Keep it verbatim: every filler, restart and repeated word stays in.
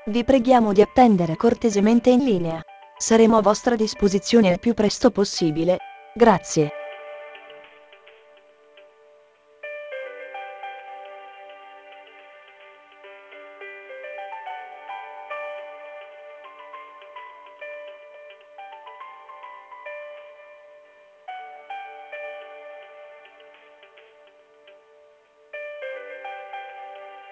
Vi preghiamo di attendere cortesemente in linea. Saremo a vostra disposizione il più presto possibile. Grazie.